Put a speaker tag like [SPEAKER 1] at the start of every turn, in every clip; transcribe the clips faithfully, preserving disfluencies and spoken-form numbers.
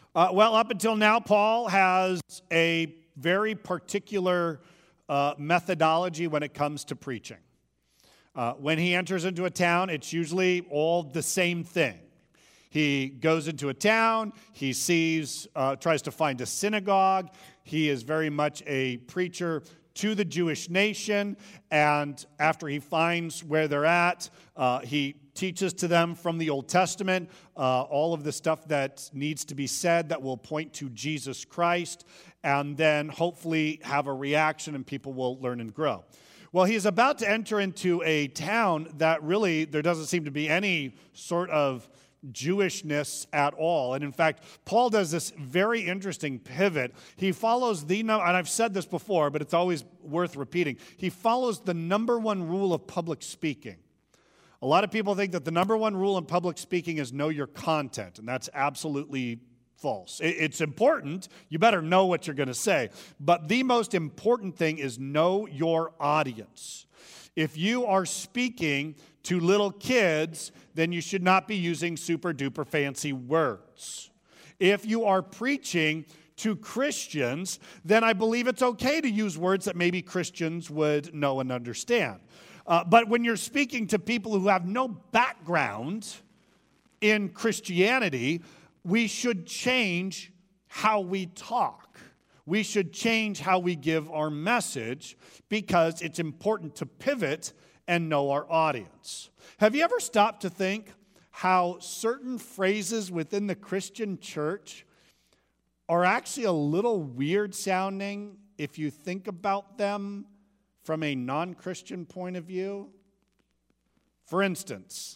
[SPEAKER 1] Uh, well, up until now, Paul has a very particular uh, methodology when it comes to preaching. Uh, when he enters into a town, it's usually all the same thing. He goes into a town, he sees, uh, tries to find a synagogue. He is very much a preacher to the Jewish nation, and after he finds where they're at, uh, he teaches to them from the Old Testament uh, all of the stuff that needs to be said that will point to Jesus Christ, and then hopefully have a reaction and people will learn and grow. Well, he's about to enter into a town that really, there doesn't seem to be any sort of Jewishness at all. And in fact, Paul does this very interesting pivot. He follows the, and I've said this before, but it's always worth repeating. He follows the number one rule of public speaking. A lot of people think that the number one rule in public speaking is know your content, and that's absolutely false. It's important. You better know what you're going to say. But the most important thing is know your audience. If you are speaking to little kids, then you should not be using super duper fancy words. If you are preaching to Christians, then I believe it's okay to use words that maybe Christians would know and understand. Uh, but when you're speaking to people who have no background in Christianity, we should change how we talk. We should change how we give our message because it's important to pivot and know our audience. Have you ever stopped to think how certain phrases within the Christian church are actually a little weird sounding if you think about them from a non-Christian point of view? For instance,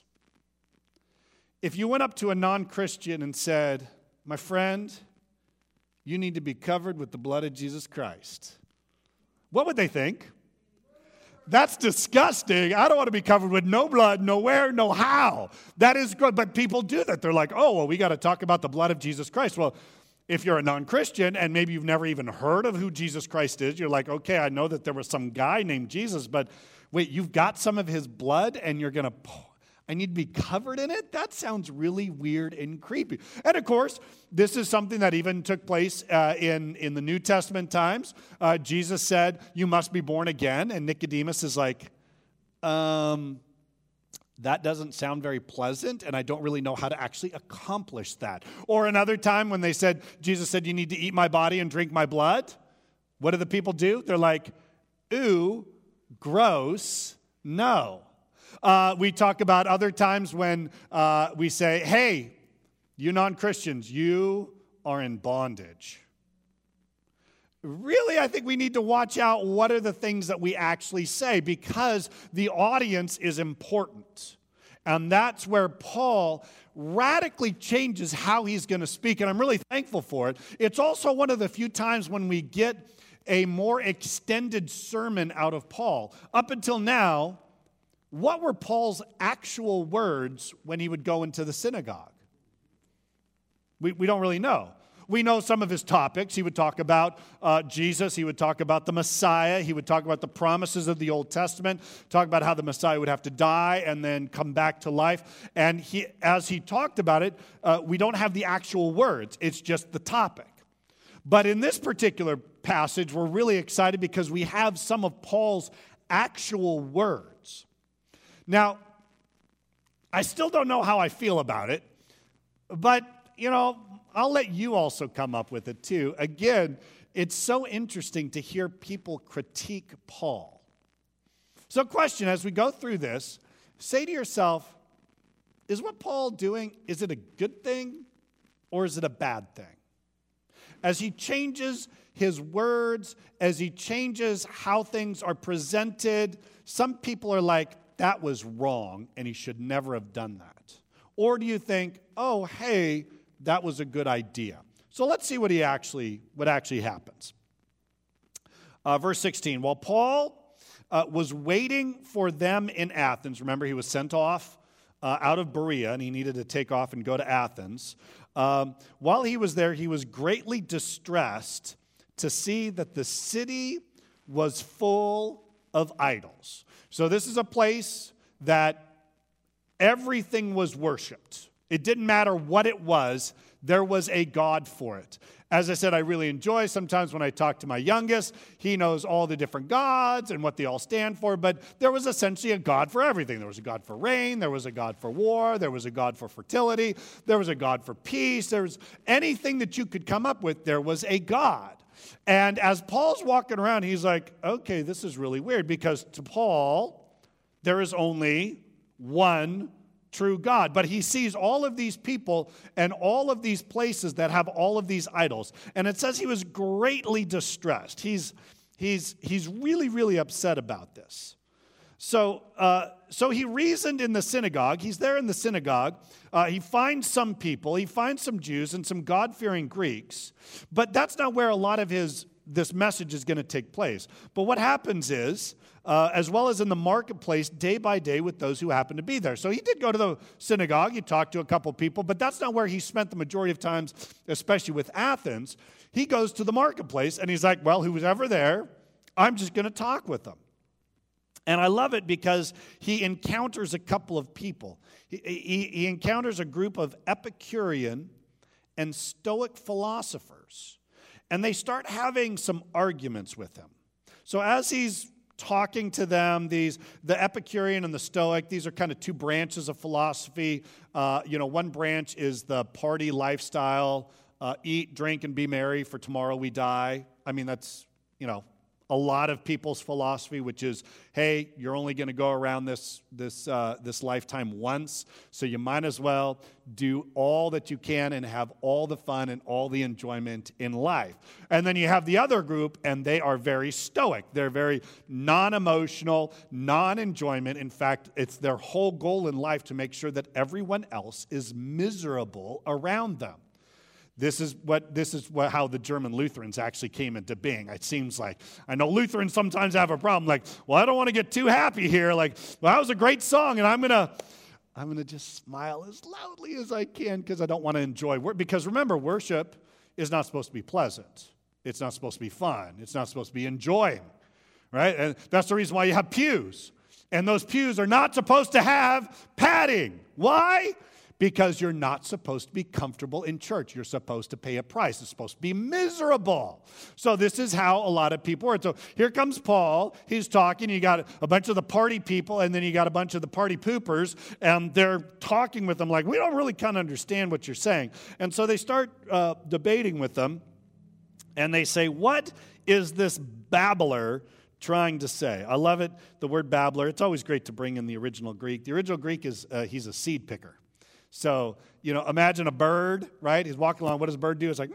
[SPEAKER 1] if you went up to a non-Christian and said, "My friend, you need to be covered with the blood of Jesus Christ," what would they think? That's disgusting. I don't want to be covered with no blood, nowhere, no how. That is good, but people do that. They're like, oh, well, we got to talk about the blood of Jesus Christ. Well, if you're a non-Christian and maybe you've never even heard of who Jesus Christ is, you're like, okay, I know that there was some guy named Jesus, but wait, you've got some of his blood and you're going to, I need to be covered in it? That sounds really weird and creepy. And of course, this is something that even took place uh, in, in the New Testament times. Uh, Jesus said, you must be born again. And Nicodemus is like, um, that doesn't sound very pleasant, and I don't really know how to actually accomplish that. Or another time when they said, Jesus said, you need to eat my body and drink my blood. What do the people do? They're like, ooh, gross, no. Uh, we talk about other times when uh, we say, hey, you non-Christians, you are in bondage. Really, I think we need to watch out what are the things that we actually say because the audience is important. And that's where Paul radically changes how he's going to speak, and I'm really thankful for it. It's also one of the few times when we get a more extended sermon out of Paul. Up until now, what were Paul's actual words when he would go into the synagogue? We, we don't really know. We know some of his topics. He would talk about uh, Jesus. He would talk about the Messiah. He would talk about the promises of the Old Testament, talk about how the Messiah would have to die and then come back to life. And he, as he talked about it, uh, we don't have the actual words. It's just the topic. But in this particular passage, we're really excited because we have some of Paul's actual words. Now, I still don't know how I feel about it, but, you know, I'll let you also come up with it too. Again, it's so interesting to hear people critique Paul. So question, as we go through this, say to yourself, is what Paul doing, is it a good thing or is it a bad thing? As he changes his words, as he changes how things are presented, some people are like, that was wrong, and he should never have done that. Or do you think, oh, hey, that was a good idea? So let's see what he actually, what actually happens. Uh, verse sixteen, while Paul uh, was waiting for them in Athens, remember he was sent off uh, out of Berea, and he needed to take off and go to Athens. Um, while he was there, he was greatly distressed to see that the city was full of idols. So this is a place that everything was worshipped. It didn't matter what it was, there was a God for it. As I said, I really enjoy sometimes when I talk to my youngest, he knows all the different gods and what they all stand for, but there was essentially a God for everything. There was a God for rain, there was a God for war, there was a God for fertility, there was a God for peace, there was anything that you could come up with, there was a God. And as Paul's walking around, he's like, okay, this is really weird, because to Paul, there is only one true God. But he sees all of these people and all of these places that have all of these idols. And it says he was greatly distressed. He's, he's, he's really, really upset about this. So, uh, so he reasoned in the synagogue. He's there in the synagogue. Uh, he finds some people. He finds some Jews and some God-fearing Greeks. But that's not where a lot of his this message is going to take place. But what happens is, uh, as well as in the marketplace, day by day with those who happen to be there. So he did go to the synagogue. He talked to a couple people, but that's not where he spent the majority of times, especially with Athens. He goes to the marketplace, and he's like, well, who's ever there, I'm just going to talk with them. And I love it because he encounters a couple of people. He, he, he encounters a group of Epicurean and Stoic philosophers. And they start having some arguments with him. So as he's talking to them, these the Epicurean and the Stoic, these are kind of two branches of philosophy. Uh, you know, one branch is the party lifestyle, uh, eat, drink, and be merry, for tomorrow we die. I mean, that's, you know, a lot of people's philosophy, which is, hey, you're only going to go around this this uh, this lifetime once, so you might as well do all that you can and have all the fun and all the enjoyment in life. And then you have the other group, and they are very stoic. They're very non-emotional, non-enjoyment. In fact, it's their whole goal in life to make sure that everyone else is miserable around them. This is what this is what how the German Lutherans actually came into being. It seems like, I know Lutherans sometimes have a problem, like, well, I don't want to get too happy here. Like, well, that was a great song, and I'm gonna I'm gonna just smile as loudly as I can because I don't want to enjoy work. Because remember, worship is not supposed to be pleasant. It's not supposed to be fun. It's not supposed to be enjoying, right? And that's the reason why you have pews. And those pews are not supposed to have padding. Why? Because you're not supposed to be comfortable in church. You're supposed to pay a price. It's supposed to be miserable. So this is how a lot of people are. So here comes Paul. He's talking. You got a bunch of the party people, and then you got a bunch of the party poopers, and they're talking with them like, we don't really kind of understand what you're saying. And so they start uh, debating with them, and they say, what is this babbler trying to say? I love it, the word babbler. It's always great to bring in the original Greek. The original Greek is uh, he's a seed picker. So, you know, imagine a bird, right? He's walking along. What does a bird do? It's like,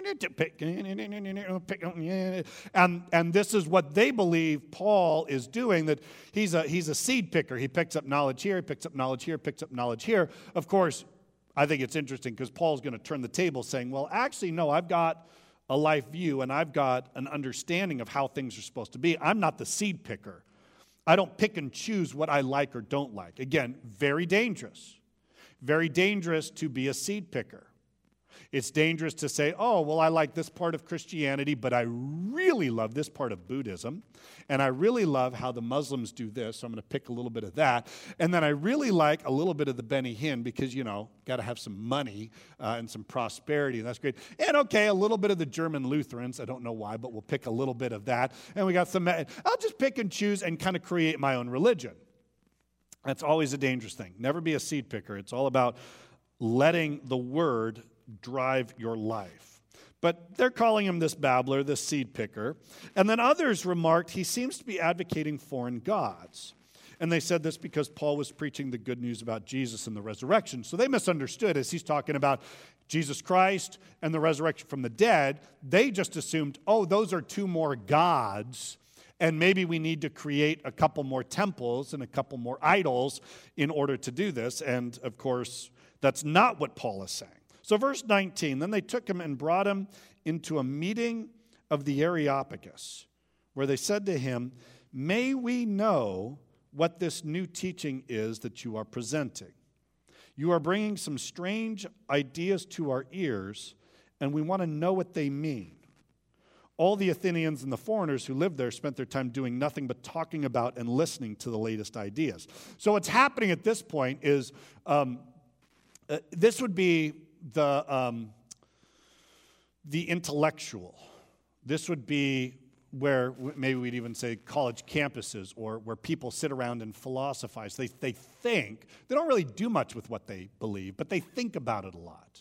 [SPEAKER 1] and, and this is what they believe Paul is doing, that he's a, he's a seed picker. He picks up knowledge here, he picks up knowledge here, picks up knowledge here. Of course, I think it's interesting because Paul's going to turn the table saying, well, actually, no, I've got a life view and I've got an understanding of how things are supposed to be. I'm not the seed picker. I don't pick and choose what I like or don't like. Again, very dangerous. Very dangerous to be a seed picker. It's dangerous to say, oh, well, I like this part of Christianity, but I really love this part of Buddhism, and I really love how the Muslims do this, so I'm going to pick a little bit of that. And then I really like a little bit of the Benny Hinn because, you know, got to have some money uh, and some prosperity, and that's great. And, okay, a little bit of the German Lutherans. I don't know why, but we'll pick a little bit of that. And we got some, I'll just pick and choose and kind of create my own religion. That's always a dangerous thing. Never be a seed picker. It's all about letting the word drive your life. But they're calling him this babbler, this seed picker. And then others remarked he seems to be advocating foreign gods. And they said this because Paul was preaching the good news about Jesus and the resurrection. So they misunderstood as he's talking about Jesus Christ and the resurrection from the dead. They just assumed, oh, those are two more gods. And maybe we need to create a couple more temples and a couple more idols in order to do this. And, of course, that's not what Paul is saying. So verse nineteen, then they took him and brought him into a meeting of the Areopagus, where they said to him, may we know what this new teaching is that you are presenting? You are bringing some strange ideas to our ears, and we want to know what they mean. All the Athenians and the foreigners who lived there spent their time doing nothing but talking about and listening to the latest ideas. So what's happening at this point is um, uh, this would be the, um, the intellectual. This would be where maybe we'd even say college campuses, or where people sit around and philosophize. They, they think. They don't really do much with what they believe, but they think about it a lot.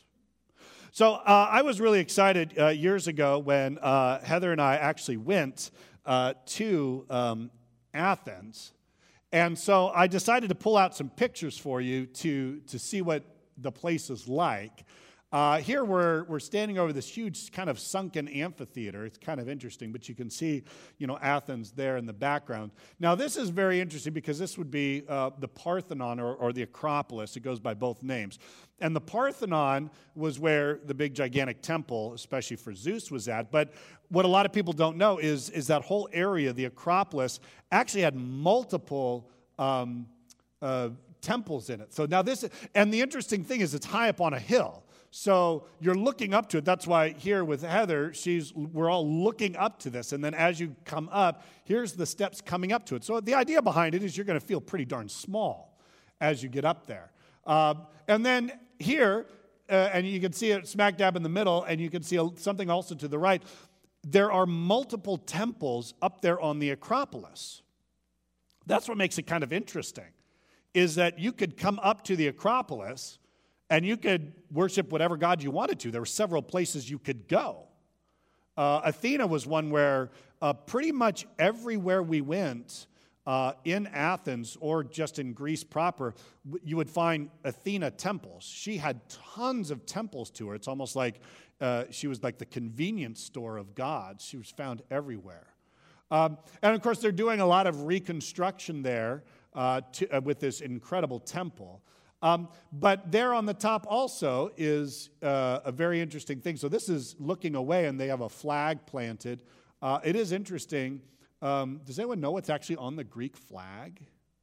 [SPEAKER 1] So uh, I was really excited uh, years ago when uh, Heather and I actually went uh, to um, Athens. And so I decided to pull out some pictures for you to, to see what the place is like. Uh, here we're, we're standing over this huge kind of sunken amphitheater. It's kind of interesting, but you can see, you know, Athens there in the background. Now, this is very interesting because this would be uh, the Parthenon or, or the Acropolis. It goes by both names. And the Parthenon was where the big gigantic temple, especially for Zeus, was at. But what a lot of people don't know is, is that whole area, the Acropolis, actually had multiple um, uh, temples in it. So now this, and the interesting thing is it's high up on a hill. So you're looking up to it. That's why here with Heather, she's we're all looking up to this. And then as you come up, here's the steps coming up to it. So the idea behind it is you're going to feel pretty darn small as you get up there. Uh, and then here, uh, and you can see it smack dab in the middle, and you can see something also to the right. There are multiple temples up there on the Acropolis. That's what makes it kind of interesting, is that you could come up to the Acropolis and you could worship whatever god you wanted to. There were several places you could go. Uh, Athena was one where uh, pretty much everywhere we went uh, in Athens or just in Greece proper, you would find Athena temples. She had tons of temples to her. It's almost like uh, she was like the convenience store of gods. She was found everywhere. Um, and of course, they're doing a lot of reconstruction there uh, to, uh, with this incredible temple. Um, but there on the top also is uh, a very interesting thing. So this is looking away, and they have a flag planted. Uh, it is interesting. Um, does anyone know what's actually on the Greek flag?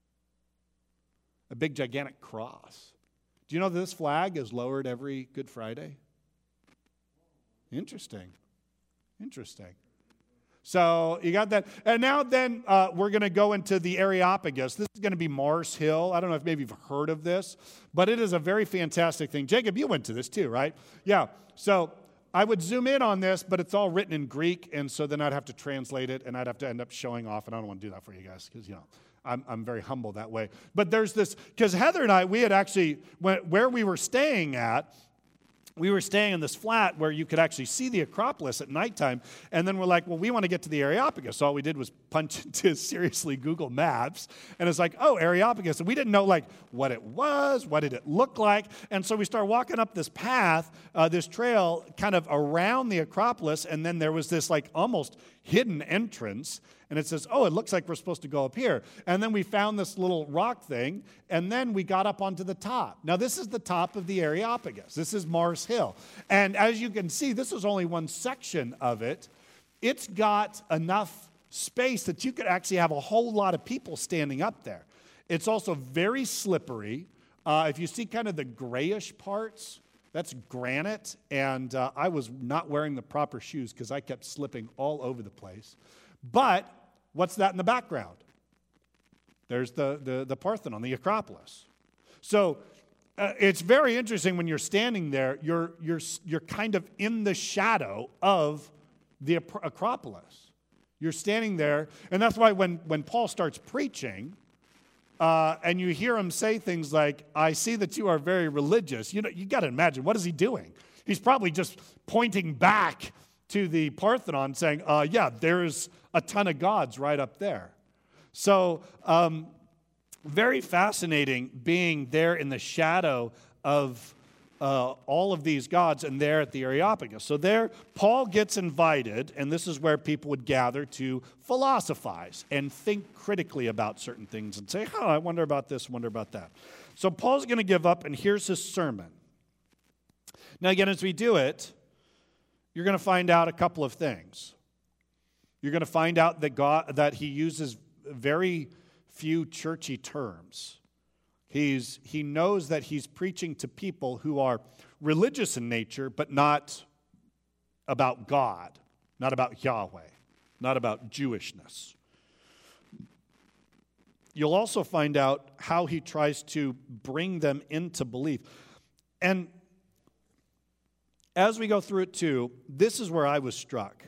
[SPEAKER 1] A big, gigantic cross. Do you know that this flag is lowered every Good Friday? Interesting. Interesting. So you got that. And now then uh, we're going to go into the Areopagus. This is going to be Mars Hill. I don't know if maybe you've heard of this, but it is a very fantastic thing. Jacob, you went to this too, right? Yeah. So I would zoom in on this, but it's all written in Greek, and so then I'd have to translate it, and I'd have to end up showing off, and I don't want to do that for you guys because, you know, I'm, I'm very humble that way. But there's this, because Heather and I, we had actually, when, where we were staying at, we were staying in this flat where you could actually see the Acropolis at nighttime, and then we're like, well, we want to get to the Areopagus. So all we did was punch into, seriously, Google Maps, and it's like, oh, Areopagus. And we didn't know, like, what it was, what did it look like, and so we started walking up this path, uh, this trail, kind of around the Acropolis, and then there was this, like, almost hidden entrance, and it says, oh, it looks like we're supposed to go up here. And then we found this little rock thing, and then we got up onto the top. Now, this is the top of the Areopagus. This is Mars Hill. And as you can see, this is only one section of it. It's got enough space that you could actually have a whole lot of people standing up there. It's also very slippery. Uh, if you see kind of the grayish parts, that's granite, and uh, I was not wearing the proper shoes because I kept slipping all over the place. But what's that in the background? There's the, the, the Parthenon, the Acropolis. So uh, it's very interesting when you're standing there, you're, you're, you're kind of in the shadow of the Acropolis. You're standing there, and that's why when, when Paul starts preaching, Uh, and you hear him say things like, I see that you are very religious. You know, you got to imagine, what is he doing? He's probably just pointing back to the Parthenon saying, uh, yeah, there's a ton of gods right up there. So um, very fascinating being there in the shadow of uh, all of these gods and there at the Areopagus. So there, Paul gets invited, and this is where people would gather to philosophize and think critically about certain things and say, oh, I wonder about this, wonder about that. So Paul's going to give up, and here's his sermon. Now, again, as we do it, you're going to find out a couple of things. You're going to find out that God, that he uses very few churchy terms. He's, he knows that he's preaching to people who are religious in nature, but not about God, not about Yahweh, not about Jewishness. You'll also find out how he tries to bring them into belief. And as we go through it too, this is where I was struck.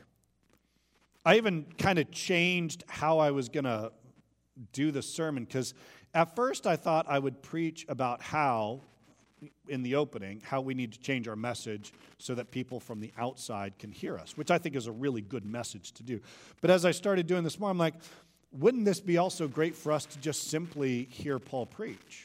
[SPEAKER 1] I even kind of changed how I was going to do the sermon, because at first I thought I would preach about how, in the opening, how we need to change our message so that people from the outside can hear us, which I think is a really good message to do. But as I started doing this more, I'm like, wouldn't this be also great for us to just simply hear Paul preach?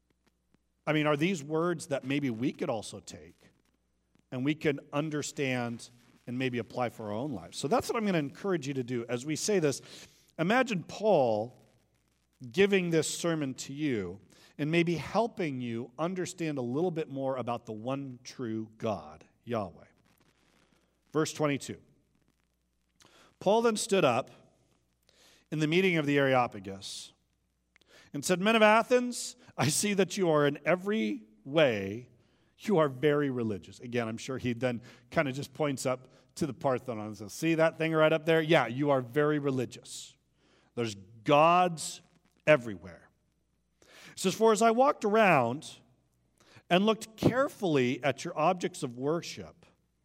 [SPEAKER 1] I mean, are these words that maybe we could also take and we can understand and maybe apply for our own lives? So that's what I'm going to encourage you to do. As we say this, imagine Paul giving this sermon to you and maybe helping you understand a little bit more about the one true God, Yahweh. Verse twenty-two. Paul then stood up in the meeting of the Areopagus and said, "Men of Athens, I see that you are in every way, you are very religious." Again, I'm sure he then kind of just points up to the Parthenon and says, "See that thing right up there? Yeah, you are very religious. There's gods everywhere." It says, "For as I walked around and looked carefully at your objects of worship,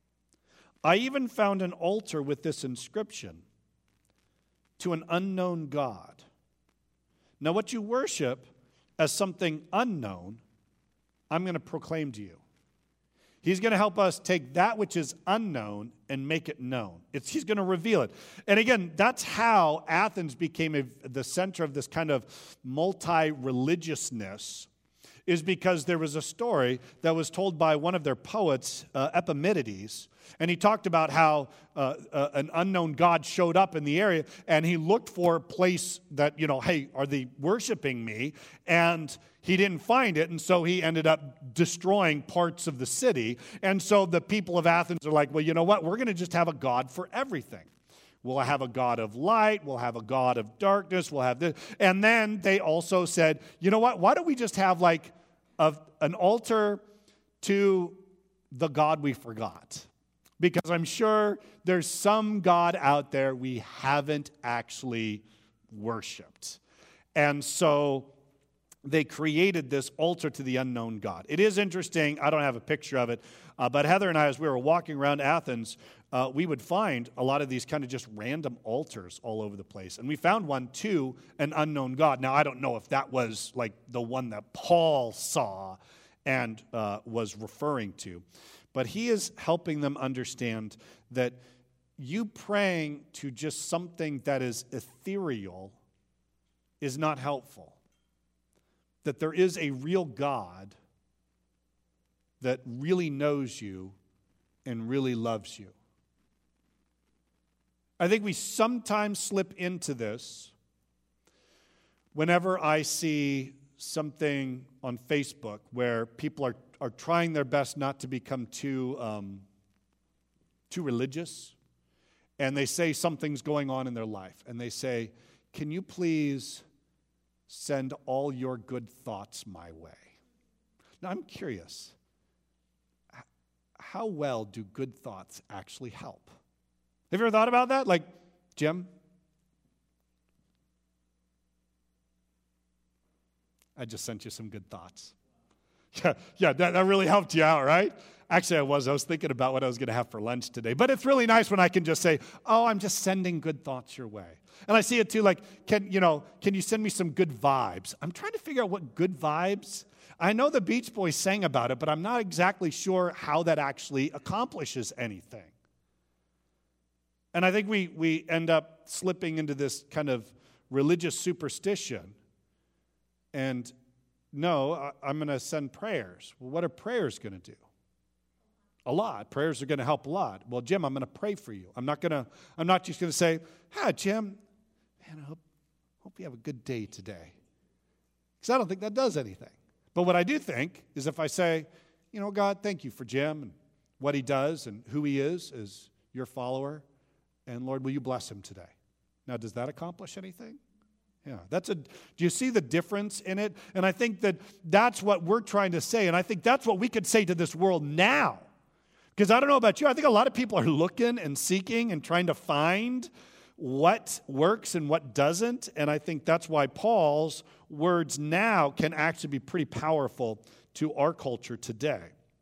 [SPEAKER 1] I even found an altar with this inscription, 'To an unknown God.' Now what you worship as something unknown, I'm going to proclaim to you." He's going to help us take that which is unknown and make it known. It's, he's going to reveal it. And again, that's how Athens became a, the center of this kind of multi-religiousness, is because there was a story that was told by one of their poets, uh, Epimenides, and he talked about how uh, uh, an unknown god showed up in the area, and he looked for a place that, you know, hey, are they worshiping me? And he didn't find it, and so he ended up destroying parts of the city. And so the people of Athens are like, well, you know what? We're going to just have a god for everything. We'll have a god of light. We'll have a god of darkness. We'll have this. And then they also said, you know what? Why don't we just have like a, an altar to the god we forgot? Because I'm sure there's some God out there we haven't actually worshiped. And so they created this altar to the unknown God. It is interesting. I don't have a picture of it. Uh, but Heather and I, as we were walking around Athens, uh, we would find a lot of these kind of just random altars all over the place. And we found one to an unknown God. Now, I don't know if that was like the one that Paul saw and uh, was referring to. But he is helping them understand that you praying to just something that is ethereal is not helpful. That there is a real God that really knows you and really loves you. I think we sometimes slip into this whenever I see something on Facebook where people are are trying their best not to become too um, too religious, and they say something's going on in their life, and they say, "Can you please send all your good thoughts my way?" Now, I'm curious, how well do good thoughts actually help? Have you ever thought about that? Like, Jim? I just sent you some good thoughts. Yeah, yeah, that, that really helped you out, right? Actually, I was. I was thinking about what I was going to have for lunch today. But it's really nice when I can just say, "Oh, I'm just sending good thoughts your way." And I see it too, like, can you know, can you send me some good vibes? I'm trying to figure out what good vibes. I know the Beach Boys sang about it, but I'm not exactly sure how that actually accomplishes anything. And I think we we end up slipping into this kind of religious superstition. And no, I'm going to send prayers. Well, what are prayers going to do? A lot. Prayers are going to help a lot. Well, Jim, I'm going to pray for you. I'm not going to. I'm not just going to say, "Hi, Jim. Man, I hope, hope you have a good day today," because I don't think that does anything. But what I do think is if I say, "You know, God, thank you for Jim and what he does and who he is as your follower, and Lord, will you bless him today?" Now, does that accomplish anything? Yeah, that's a, do you see the difference in it? And I think that that's what we're trying to say, and I think that's what we could say to this world now. Because I don't know about you, I think a lot of people are looking and seeking and trying to find what works and what doesn't, and I think that's why Paul's words now can actually be pretty powerful to our culture today.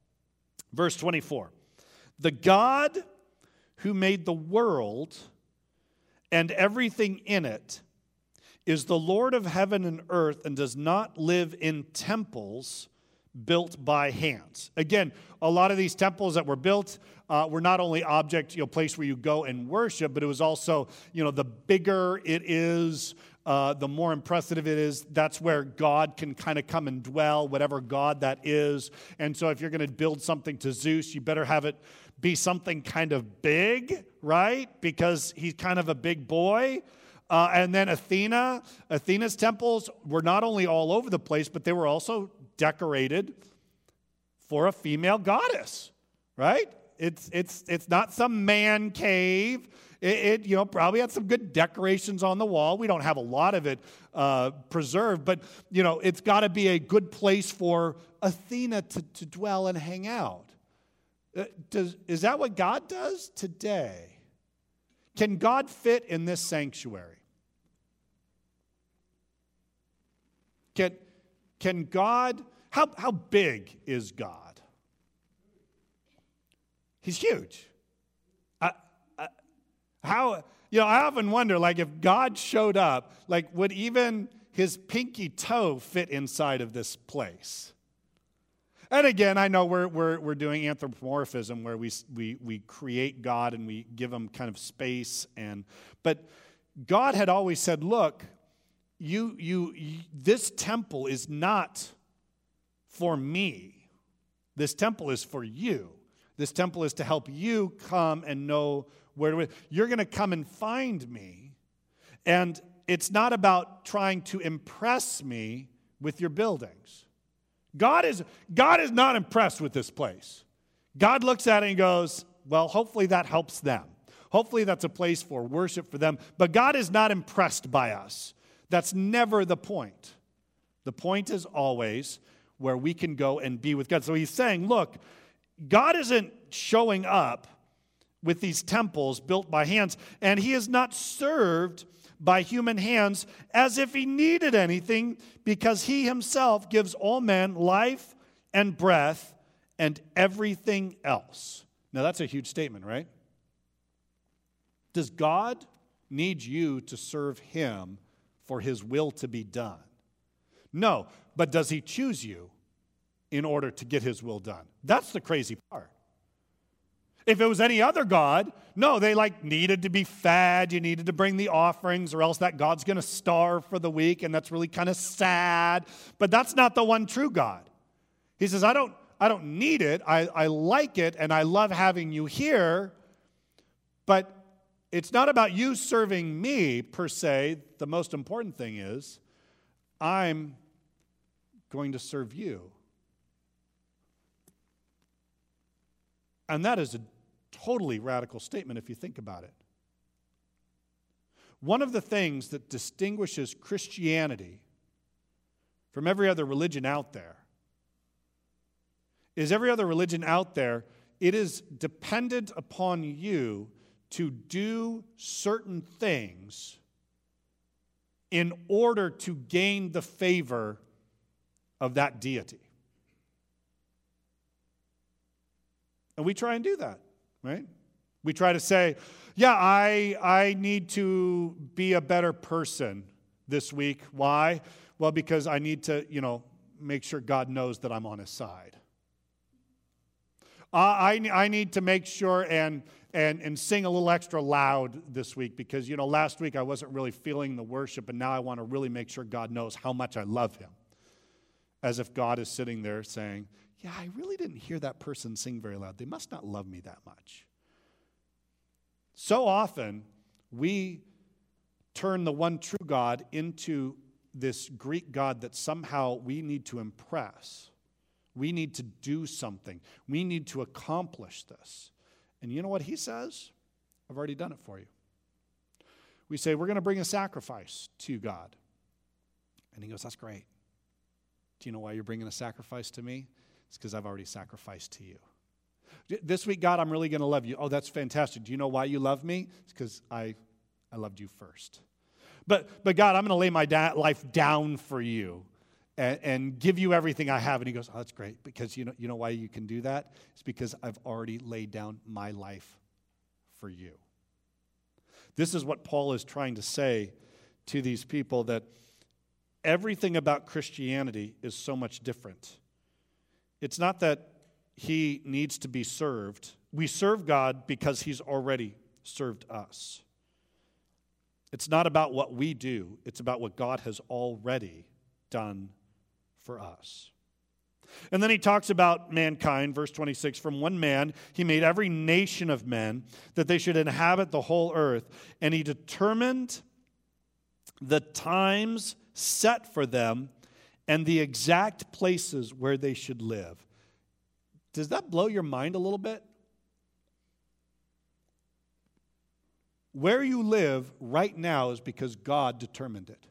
[SPEAKER 1] Verse twenty-four. The God who made the world and everything in it is the Lord of heaven and earth and does not live in temples built by hands. Again, a lot of these temples that were built uh, were not only object, you know, place where you go and worship, but it was also, you know, the bigger it is, uh, the more impressive it is. That's where God can kind of come and dwell, whatever God that is. And so if you're going to build something to Zeus, you better have it be something kind of big, right? Because he's kind of a big boy. Uh, and then Athena, Athena's temples were not only all over the place, but they were also decorated for a female goddess, right? It's it's it's not some man cave. It, it you know probably had some good decorations on the wall. We don't have a lot of it uh, preserved, but you know it's got to be a good place for Athena to, to dwell and hang out. Uh, does is that what God does today? Can God fit in this sanctuary? Can Can God, how, how big is God? He's huge. I, I, how, you know, I often wonder, like, if God showed up, like, would even his pinky toe fit inside of this place? And again, I know we're we're we're doing anthropomorphism, where we we we create God and we give him kind of space, and but God had always said, look, You, you, you, this temple is not for me. This temple is for you. This temple is to help you come and know where to. You're going to come and find me, and it's not about trying to impress me with your buildings. God is God is not impressed with this place. God looks at it and goes, well, hopefully that helps them. Hopefully that's a place for worship for them. But God is not impressed by us. That's never the point. The point is always where we can go and be with God. So he's saying, look, God isn't showing up with these temples built by hands, and he is not served by human hands as if he needed anything, because he himself gives all men life and breath and everything else. Now that's a huge statement, right? Does God need you to serve him for his will to be done? No, but does he choose you in order to get his will done? That's the crazy part. If it was any other God, no, they like needed to be fed, you needed to bring the offerings, or else that God's going to starve for the week, and that's really kind of sad. But that's not the one true God. He says, I don't, I don't need it, I, I like it, and I love having you here, but it's not about you serving me, per se. The most important thing is, I'm going to serve you. And that is a totally radical statement if you think about it. One of the things that distinguishes Christianity from every other religion out there is every other religion out there, it is dependent upon you to do certain things in order to gain the favor of that deity. And we try and do that, right? We try to say, yeah, I, I need to be a better person this week. Why? Well, because I need to, you know, make sure God knows that I'm on his side. Uh, I, I need to make sure and, and, and sing a little extra loud this week because, you know, last week I wasn't really feeling the worship, and now I want to really make sure God knows how much I love him. As if God is sitting there saying, yeah, I really didn't hear that person sing very loud. They must not love me that much. So often, we turn the one true God into this Greek God that somehow we need to impress. We need to do something. We need to accomplish this. And you know what he says? I've already done it for you. We say, we're going to bring a sacrifice to God. And he goes, that's great. Do you know why you're bringing a sacrifice to me? It's because I've already sacrificed to you. This week, God, I'm really going to love you. Oh, that's fantastic. Do you know why you love me? It's because I, I loved you first. But, but God, I'm going to lay my da- life down for you. and, and give you everything I have. And he goes, oh, that's great, because you know, you know why you can do that? It's because I've already laid down my life for you. This is what Paul is trying to say to these people, that everything about Christianity is so much different. It's not that he needs to be served. We serve God because he's already served us. It's not about what we do. It's about what God has already done for us. And then he talks about mankind, verse twenty-six. From one man, he made every nation of men that they should inhabit the whole earth. And he determined the times set for them and the exact places where they should live. Does that blow your mind a little bit? Where you live right now is because God determined it.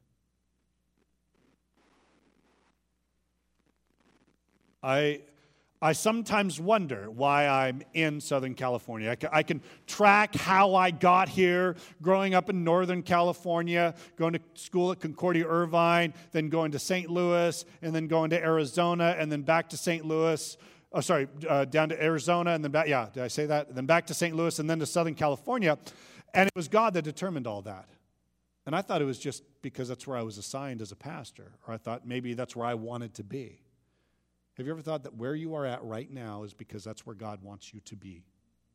[SPEAKER 1] I, I sometimes wonder why I'm in Southern California. I can, I can track how I got here, growing up in Northern California, going to school at Concordia Irvine, then going to Saint Louis, and then going to Arizona, and then back to Saint Louis. Oh, sorry, uh, down to Arizona, and then back, yeah, did I say that? And then back to Saint Louis, and then to Southern California. And it was God that determined all that. And I thought it was just because that's where I was assigned as a pastor, or I thought maybe that's where I wanted to be. Have you ever thought that where you are at right now is because that's where God wants you to be?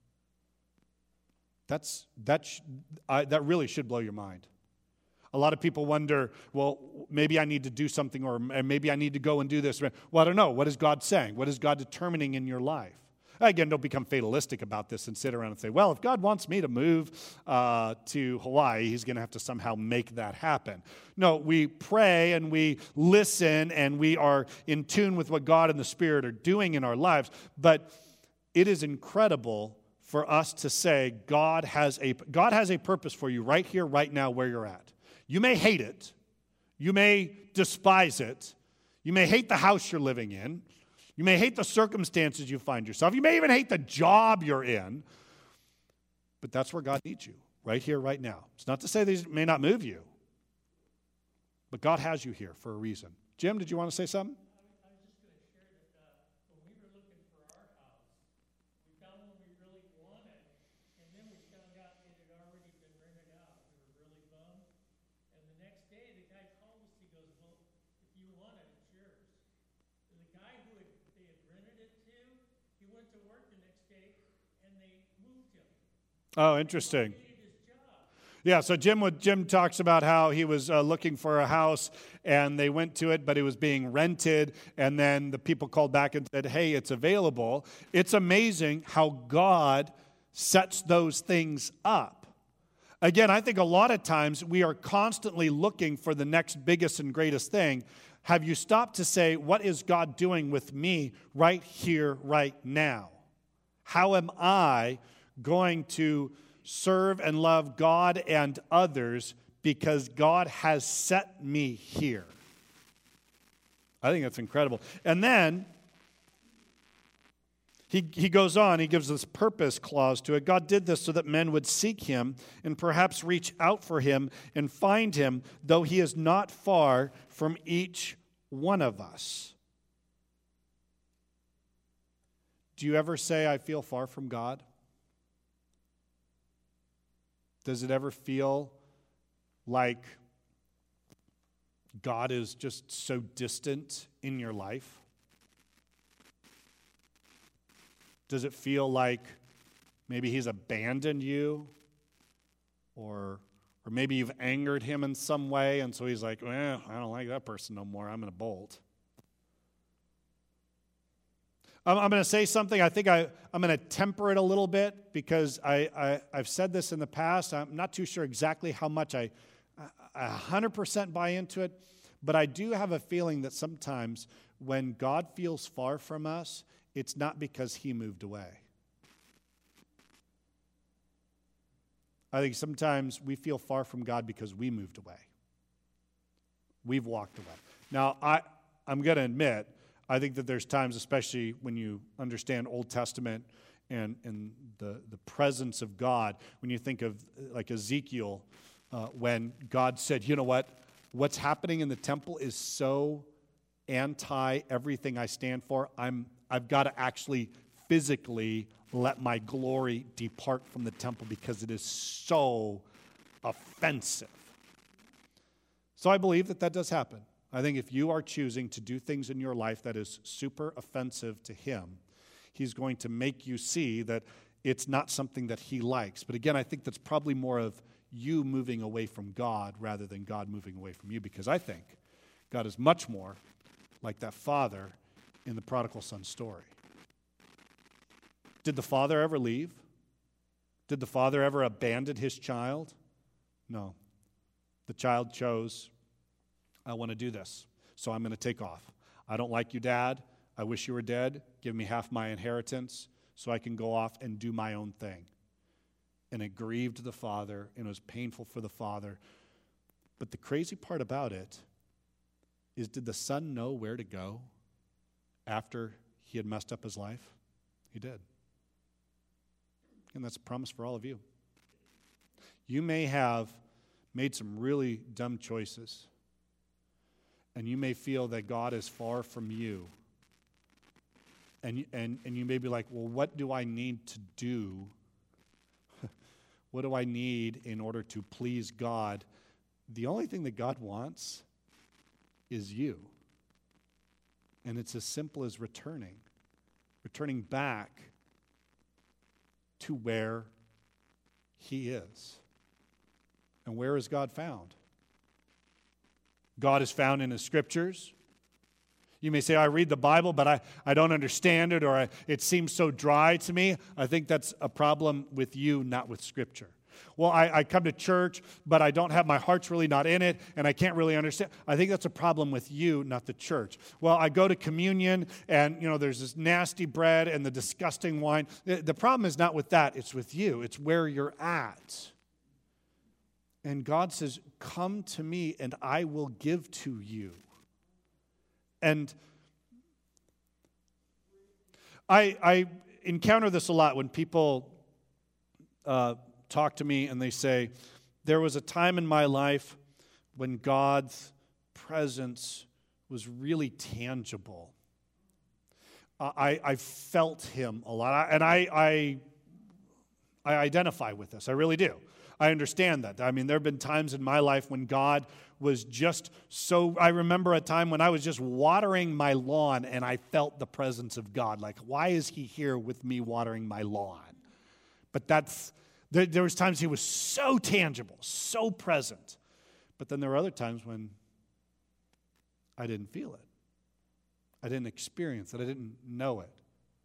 [SPEAKER 1] That's, that, sh- I, that really should blow your mind. A lot of people wonder, well, maybe I need to do something, or maybe I need to go and do this. Well, I don't know. What is God saying? What is God determining in your life? Again, don't become fatalistic about this and sit around and say, well, if God wants me to move uh, to Hawaii, he's going to have to somehow make that happen. No, we pray and we listen and we are in tune with what God and the Spirit are doing in our lives. But it is incredible for us to say God has a, God has a purpose for you right here, right now, where you're at. You may hate it. You may despise it. You may hate the house you're living in. You may hate the circumstances you find yourself. You may even hate the job you're in. But that's where God needs you, right here, right now. It's not to say these may not move you. But God has you here for a reason. Jim, did you want to say something?
[SPEAKER 2] I was just going to share that uh, when we were looking for our house, we found one we really wanted, and then we found out it had already been rented out. We were really bummed. And the next day, the guy called us. He goes, well, if you want it, it's yours. And the guy who had, they had rented it to, he went to work the next day, and they moved him.
[SPEAKER 1] Oh, interesting.
[SPEAKER 2] He hated his job.
[SPEAKER 1] Yeah, so Jim would, Jim talks about how he was uh, looking for a house, and they went to it, but it was being rented, and then the people called back and said, hey, it's available. It's amazing how God sets those things up. Again, I think a lot of times we are constantly looking for the next biggest and greatest thing. Have you stopped to say, what is God doing with me right here, right now? How am I going to serve and love God and others because God has set me here? I think that's incredible. And then he, he goes on, he gives this purpose clause to it. God did this so that men would seek him and perhaps reach out for him and find him, though he is not far from each one of us. Do you ever say, I feel far from God? Does it ever feel like God is just so distant in your life? Does it feel like maybe he's abandoned you? Or, or maybe you've angered him in some way, and so he's like, well, I don't like that person no more. I'm going to bolt. I'm, I'm going to say something. I think I, I'm going to temper it a little bit because I, I, I've said this in the past. I'm not too sure exactly how much I, I one hundred percent buy into it, but I do have a feeling that sometimes when God feels far from us, it's not because he moved away. I think sometimes we feel far from God because we moved away. We've walked away. Now, I, I'm going to admit, I think that there's times, especially when you understand Old Testament and, and the, the presence of God, when you think of like Ezekiel, uh, when God said, you know what, what's happening in the temple is so anti everything I stand for. I'm, I've got to actually physically let my glory depart from the temple because it is so offensive. So I believe that that does happen. I think if you are choosing to do things in your life that is super offensive to him, he's going to make you see that it's not something that he likes. But again, I think that's probably more of you moving away from God rather than God moving away from you, because I think God is much more like that father in the prodigal son story. Did the father ever leave? Did the father ever abandon his child? No. The child chose, I want to do this, so I'm going to take off. I don't like you, Dad. I wish you were dead. Give me half my inheritance so I can go off and do my own thing. And it grieved the father, and it was painful for the father. But the crazy part about it is, did the son know where to go after he had messed up his life? He did. And that's a promise for all of you. You may have made some really dumb choices, and you may feel that God is far from you. And, and, and you may be like, well, what do I need to do? What do I need in order to please God? The only thing that God wants is you. And it's as simple as returning. Returning back to where he is. And where is God found? God is found in his scriptures. You may say, I read the Bible, but I, I don't understand it, or I, it seems so dry to me. I think that's a problem with you, not with Scripture. Well, I, I come to church, but I don't have, my heart's really not in it, and I can't really understand. I think that's a problem with you, not the church. Well, I go to communion, and, you know, there's this nasty bread and the disgusting wine. The, the problem is not with that. It's with you. It's where you're at. And God says, come to me, and I will give to you. And I, I encounter this a lot when people uh, talk to me and they say, there was a time in my life when God's presence was really tangible. Uh, I, I felt him a lot, and I, I, I identify with this. I really do. I understand that. I mean, there have been times in my life when God was just so, I remember a time when I was just watering my lawn and I felt the presence of God. Like, why is he here with me watering my lawn? But that's, there, there was times he was so tangible, so present. But then there were other times when I didn't feel it. I didn't experience it. I didn't know it.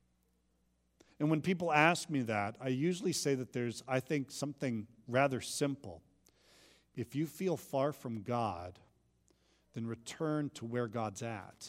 [SPEAKER 1] And when people ask me that, I usually say that there's, I think, something rather simple. If you feel far from God, then return to where God's at.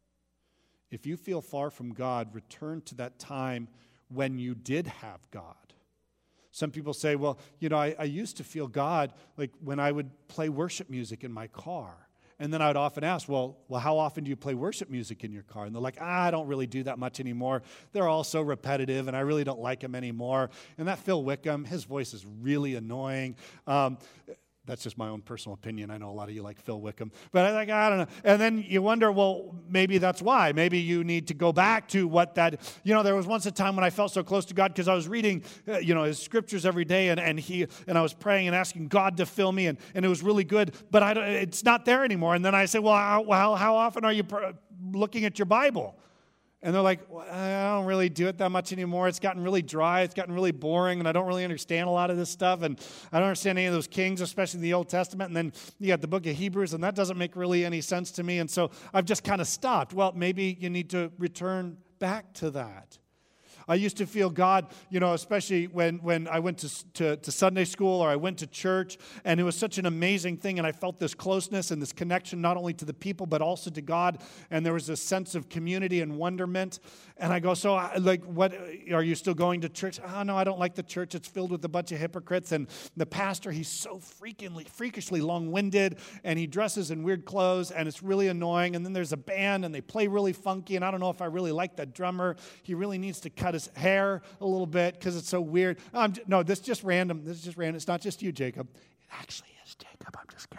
[SPEAKER 1] If you feel far from God, return to that time when you did have God. Some people say, well, you know, I, I used to feel God like when I would play worship music in my car. And then I'd often ask, well, well, how often do you play worship music in your car? And they're like, ah, I don't really do that much anymore. They're all so repetitive, and I really don't like them anymore. And that Phil Wickham, his voice is really annoying. Um, That's just my own personal opinion. I know a lot of you like Phil Wickham. But I like, I don't know. And then you wonder, well, maybe that's why. Maybe you need to go back to what that, you know, there was once a time when I felt so close to God because I was reading, uh, you know, his scriptures every day, and, and he and I was praying and asking God to fill me, and, and it was really good. But I don't, it's not there anymore. And then I say, well, how, how, how often are you pr- looking at your Bible? And they're like, well, I don't really do it that much anymore. It's gotten really dry. It's gotten really boring, and I don't really understand a lot of this stuff. And I don't understand any of those kings, especially in the Old Testament. And then you got the book of Hebrews, and that doesn't make really any sense to me. And so I've just kind of stopped. Well, maybe you need to return back to that. I used to feel God, you know, especially when, when I went to, to, to Sunday school or I went to church, and it was such an amazing thing, and I felt this closeness and this connection not only to the people but also to God, and there was a sense of community and wonderment. And I go, so, like, what, are you still going to church? Oh, no, I don't like the church. It's filled with a bunch of hypocrites, and the pastor, he's so freakingly, freakishly long-winded, and he dresses in weird clothes, and it's really annoying, and then there's a band, and they play really funky, and I don't know if I really like that drummer. He really needs to cut his hair a little bit because it's so weird. Um, no, this is just random. This is just random. It's not just you, Jacob. It actually is Jacob. I'm just kidding.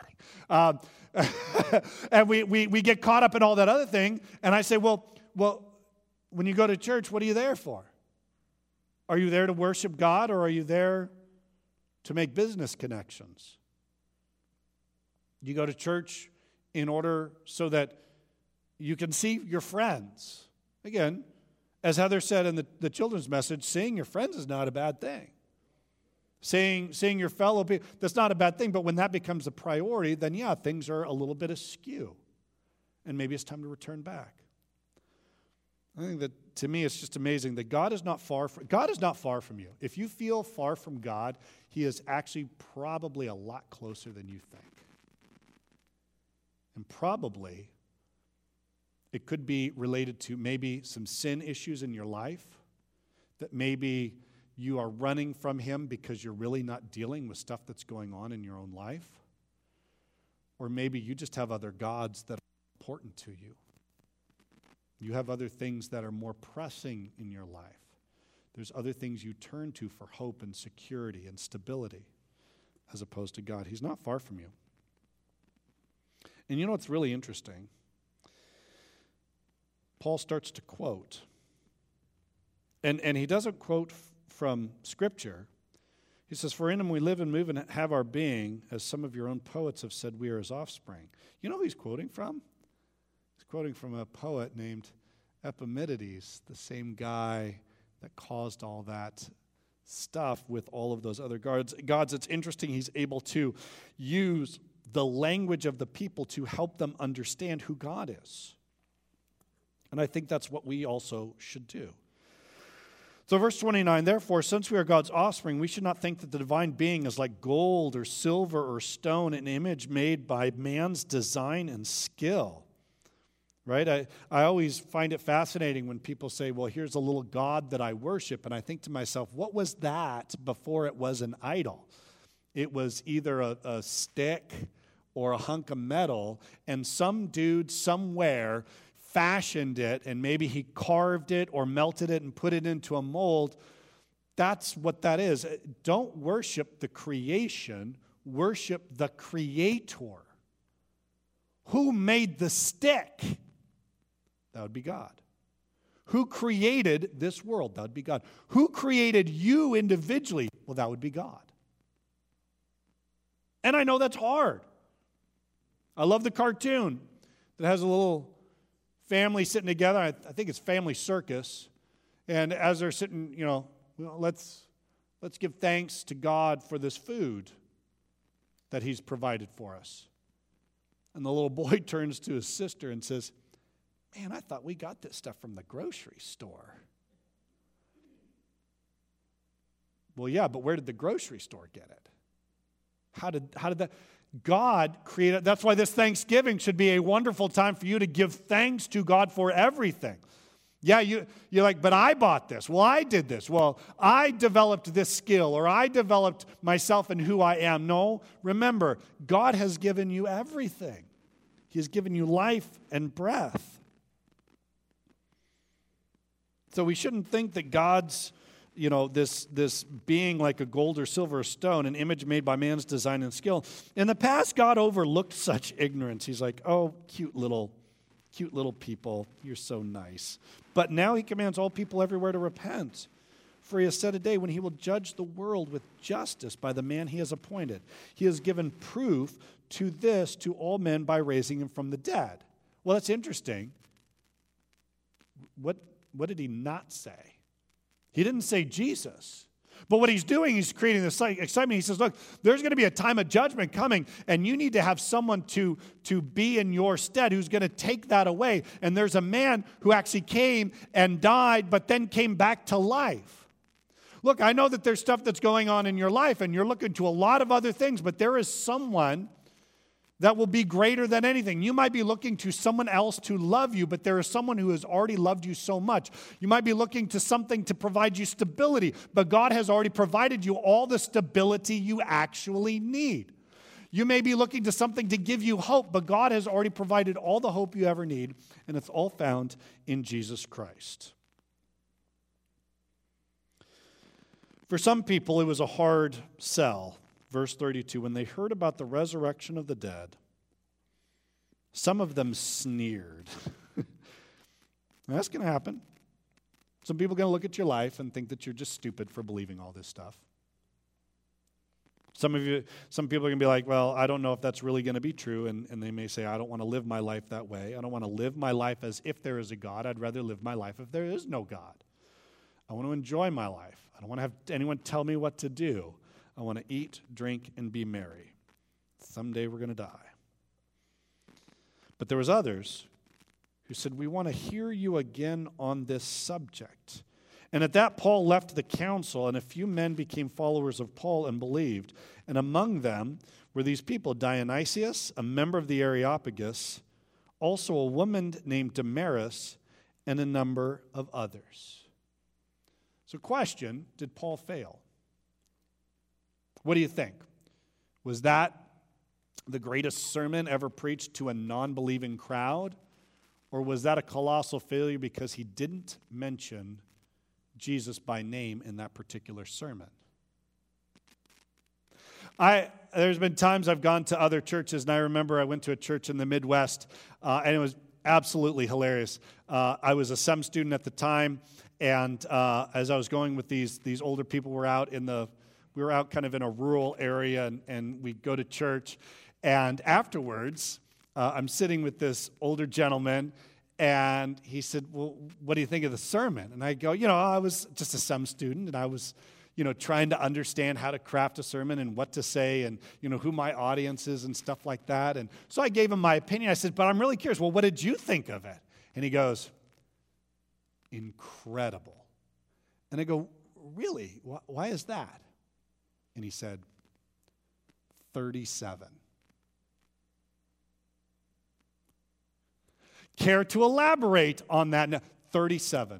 [SPEAKER 1] Um, and we, we, we get caught up in all that other thing. And I say, well, well, when you go to church, what are you there for? Are you there to worship God, or are you there to make business connections? You go to church in order so that you can see your friends. Again, as Heather said in the, the children's message, seeing your friends is not a bad thing. Seeing, seeing your fellow people, that's not a bad thing, but when that becomes a priority, then yeah, things are a little bit askew. And maybe it's time to return back. I think that, to me, it's just amazing that God is not far from, God is not far from you. If you feel far from God, He is actually probably a lot closer than you think. And probably it could be related to maybe some sin issues in your life, that maybe you are running from Him because you're really not dealing with stuff that's going on in your own life. Or maybe you just have other gods that are important to you. You have other things that are more pressing in your life. There's other things you turn to for hope and security and stability as opposed to God. He's not far from you. And you know what's really interesting? Paul starts to quote. And, and he doesn't quote f- from Scripture. He says, "For in Him we live and move and have our being, as some of your own poets have said, we are His offspring." You know who he's quoting from? He's quoting from a poet named Epimenides, the same guy that caused all that stuff with all of those other gods. Gods, it's interesting, he's able to use the language of the people to help them understand who God is. And I think that's what we also should do. So verse twenty-nine, "Therefore, since we are God's offspring, we should not think that the divine being is like gold or silver or stone, an image made by man's design and skill." Right? I, I always find it fascinating when people say, well, here's a little god that I worship. And I think to myself, what was that before it was an idol? It was either a, a stick or a hunk of metal, and some dude somewhere fashioned it, and maybe he carved it or melted it and put it into a mold. That's what that is. Don't worship the creation, worship the Creator. Who made the stick? That would be God. Who created this world? That would be God. Who created you individually? Well, that would be God. And I know that's hard. I love the cartoon that has a little family sitting together. I, I think it's Family Circus. And as they're sitting, you know, well, let's, let's give thanks to God for this food that He's provided for us. And the little boy turns to his sister and says, "Man, I thought we got this stuff from the grocery store." Well, yeah, but where did the grocery store get it? How did, how did that? God created, that's why this Thanksgiving should be a wonderful time for you to give thanks to God for everything. Yeah, you, you're like, but I bought this. Well, I did this. Well, I developed this skill, or I developed myself and who I am. No, remember, God has given you everything. He has given you life and breath. So we shouldn't think that God's, you know, this, this being like a gold or silver or stone, an image made by man's design and skill. In the past, God overlooked such ignorance. He's like, oh, cute little, cute little people, you're so nice. But now He commands all people everywhere to repent. For He has set a day when He will judge the world with justice by the man He has appointed. He has given proof to this to all men by raising Him from the dead. Well, that's interesting. What, what did He not say? He didn't say Jesus. But what He's doing, He's creating this excitement. He says, look, there's going to be a time of judgment coming, and you need to have someone to, to be in your stead who's going to take that away. And there's a man who actually came and died, but then came back to life. Look, I know that there's stuff that's going on in your life, and you're looking to a lot of other things, but there is someone that will be greater than anything. You might be looking to someone else to love you, but there is someone who has already loved you so much. You might be looking to something to provide you stability, but God has already provided you all the stability you actually need. You may be looking to something to give you hope, but God has already provided all the hope you ever need, and it's all found in Jesus Christ. For some people, it was a hard sell. Verse thirty-two, when they heard about the resurrection of the dead, Some of them sneered. That's going to happen. Some people are going to look at your life and think that you're just stupid for believing all this stuff. Some of you, some people are going to be like, well, I don't know if that's really going to be true, and, and they may say, I don't want to live my life that way. I don't want to live my life as if there is a God. I'd rather live my life if there is no God. I want to enjoy my life. I don't want to have anyone tell me what to do. I want to eat, drink, and be merry. Someday we're going to die. But there was others who said, we want to hear you again on this subject. And at that, Paul left the council, and a few men became followers of Paul and believed. And among them were these people, Dionysius, a member of the Areopagus, also a woman named Damaris, and a number of others. So question, did Paul fail? What do you think? Was that the greatest sermon ever preached to a non-believing crowd? Or was that a colossal failure because he didn't mention Jesus by name in that particular sermon? I there's been times I've gone to other churches, and I remember I went to a church in the Midwest, uh, and it was absolutely hilarious. Uh, I was a S E M student at the time, and uh, as I was going with these these older people, we're out in the we were out kind of in a rural area, and, and we go to church, and afterwards, uh, I'm sitting with this older gentleman. And he said, well, what do you think of the sermon? And I go, you know, I was just a S E M student, and I was, you know, trying to understand how to craft a sermon and what to say and, you know, who my audience is and stuff like that. And so I gave him my opinion. I said, but I'm really curious. Well, what did you think of it? And he goes, incredible. And I go, really? Why is that? And he said, thirty-seven. Care to elaborate on that? No, thirty-seven.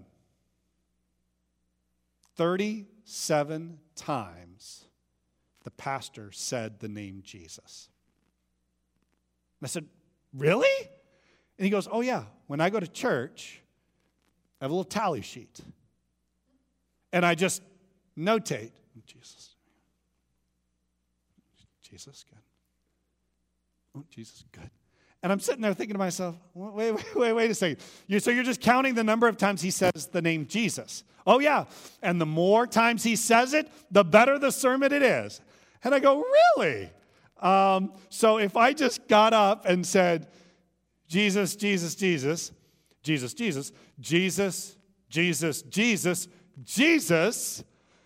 [SPEAKER 1] thirty-seven times the pastor said the name Jesus. And I said, really? And he goes, oh yeah, when I go to church, I have a little tally sheet. And I just notate, Jesus. Jesus, good. Oh, Jesus, good. And I'm sitting there thinking to myself, wait, wait, wait, wait a second. You, so you're just counting the number of times he says the name Jesus. Oh, yeah. And the more times he says it, the better the sermon it is. And I go, really? Um, so if I just got up and said, Jesus, Jesus, Jesus, Jesus, Jesus, Jesus, Jesus, Jesus, Jesus,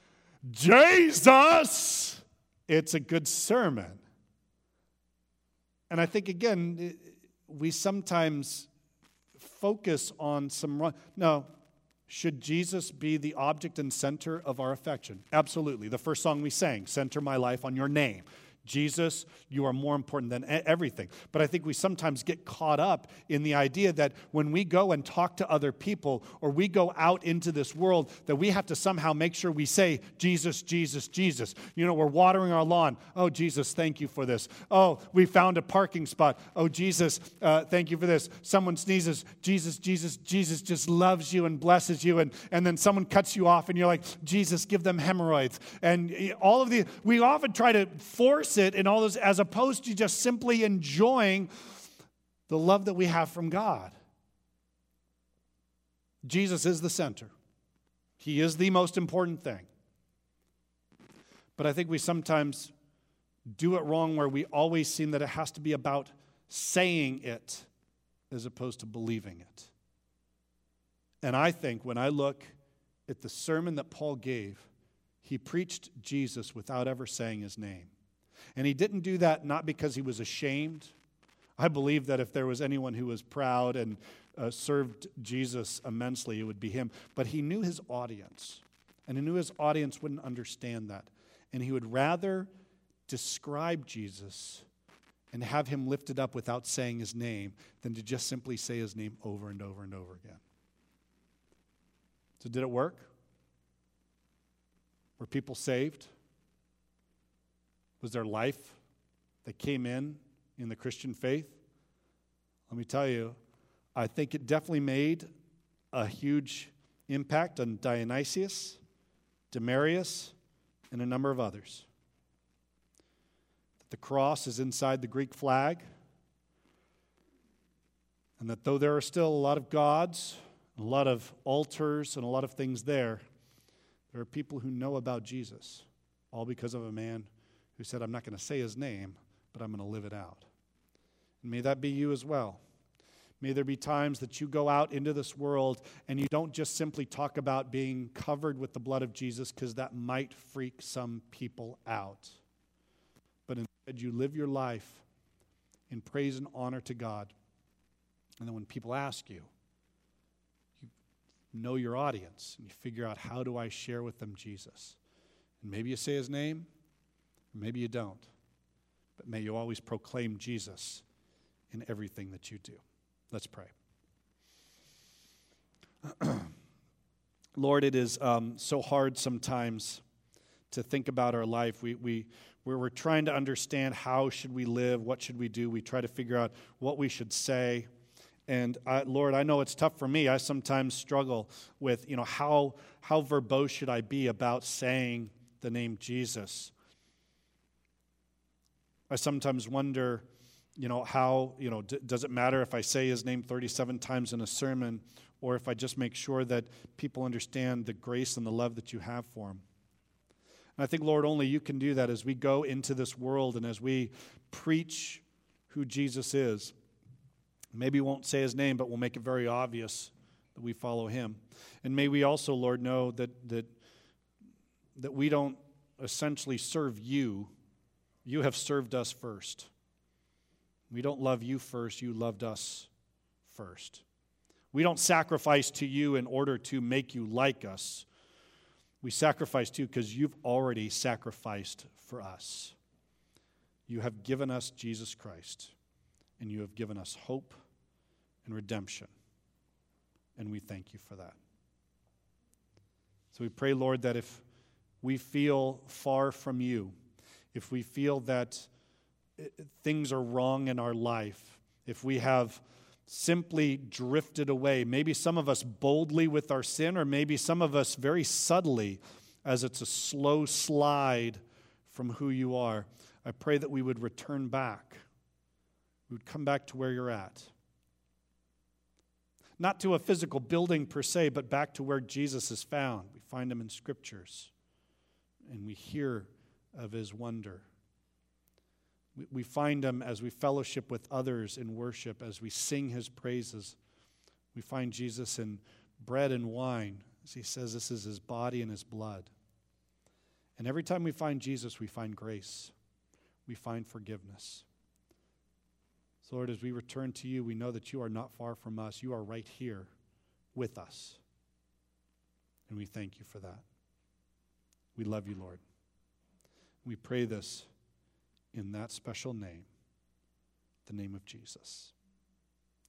[SPEAKER 1] Jesus, it's a good sermon. And I think, again, we sometimes focus on some wrong. No, should Jesus be the object and center of our affection? Absolutely. The first song we sang, Center My Life on Your Name. Jesus, you are more important than everything. But I think we sometimes get caught up in the idea that when we go and talk to other people or we go out into this world, that we have to somehow make sure we say, Jesus, Jesus, Jesus. You know, we're watering our lawn. Oh, Jesus, thank you for this. Oh, we found a parking spot. Oh, Jesus, uh, thank you for this. Someone sneezes. Jesus, Jesus, Jesus just loves you and blesses you. And, and then someone cuts you off and you're like, Jesus, give them hemorrhoids. And all of the, we often try to force it in all this, as opposed to just simply enjoying the love that we have from God. Jesus is the center. He is the most important thing. But I think we sometimes do it wrong where we always seem that it has to be about saying it as opposed to believing it. And I think when I look at the sermon that Paul gave, he preached Jesus without ever saying his name. And he didn't do that not because he was ashamed. I believe that if there was anyone who was proud and uh, served Jesus immensely, it would be him. But he knew his audience, and he knew his audience wouldn't understand that. And he would rather describe Jesus and have him lifted up without saying his name than to just simply say his name over and over and over again. So did it work? Were people saved? Was there life that came in in the Christian faith? Let me tell you, I think it definitely made a huge impact on Dionysius, Damaris, and a number of others. The cross is inside the Greek flag. And that though there are still a lot of gods, a lot of altars, and a lot of things there, there are people who know about Jesus, all because of a man who said, I'm not going to say his name, but I'm going to live it out. And may that be you as well. May there be times that you go out into this world and you don't just simply talk about being covered with the blood of Jesus, because that might freak some people out. But instead you live your life in praise and honor to God. And then when people ask you, you know your audience and you figure out, how do I share with them Jesus? And maybe you say his name, or maybe you don't. But may you always proclaim Jesus in everything that you do. Let's pray. Lord, it is um, so hard sometimes to think about our life. We, we, we're, we're trying to understand, how should we live? What should we do? We try to figure out what we should say. And I, Lord, I know it's tough for me. I sometimes struggle with, you know, how, how verbose should I be about saying the name Jesus? I sometimes wonder, you know, how, you know, d- does it matter if I say his name thirty-seven times in a sermon, or if I just make sure that people understand the grace and the love that you have for them? And I think, Lord, only you can do that as we go into this world and as we preach who Jesus is. Maybe we won't say his name, but we'll make it very obvious that we follow him. And may we also, Lord, know that that that we don't essentially serve you. You have served us first. We don't love you first. You loved us first. We don't sacrifice to you in order to make you like us. We sacrifice to you because you've already sacrificed for us. You have given us Jesus Christ, and you have given us hope and redemption. And we thank you for that. So we pray, Lord, that if we feel far from you, if we feel that things are wrong in our life, if we have simply drifted away, maybe some of us boldly with our sin, or maybe some of us very subtly as it's a slow slide from who you are, I pray that we would return back. We would come back to where you're at. Not to a physical building per se, but back to where Jesus is found. We find him in scriptures, and we hear of his wonder. We, we find him as we fellowship with others in worship, as we sing his praises. We find Jesus in bread and wine, as he says this is his body and his blood. And every time we find Jesus, we find grace. We find forgiveness. So, Lord, as we return to you, we know that you are not far from us. You are right here with us. And we thank you for that. We love you, Lord. We pray this in that special name, the name of Jesus.